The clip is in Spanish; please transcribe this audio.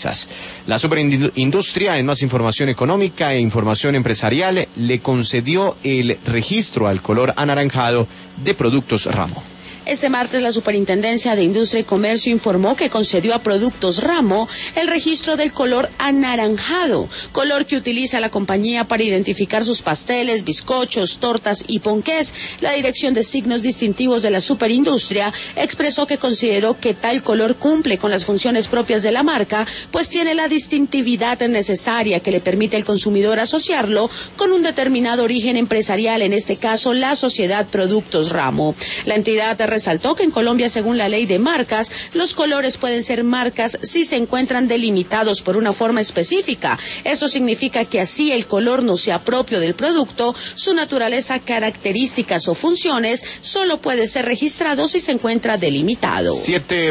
empresas. La superindustria, en más información económica e información empresarial, le concedió el registro al color anaranjado de Productos Ramo. Este martes la Superintendencia de Industria y Comercio informó que concedió a Productos Ramo el registro del color anaranjado, color que utiliza la compañía para identificar sus pasteles, bizcochos, tortas y ponqués. La Dirección de Signos Distintivos de la Superindustria expresó que consideró que tal color cumple con las funciones propias de la marca, pues tiene la distintividad necesaria que le permite al consumidor asociarlo con un determinado origen empresarial, en este caso la sociedad Productos Ramo. La entidad resaltó que en Colombia, según la ley de marcas, los colores pueden ser marcas si se encuentran delimitados por una forma específica. Esto significa que así el color no sea propio del producto, su naturaleza, características o funciones solo puede ser registrado si se encuentra delimitado.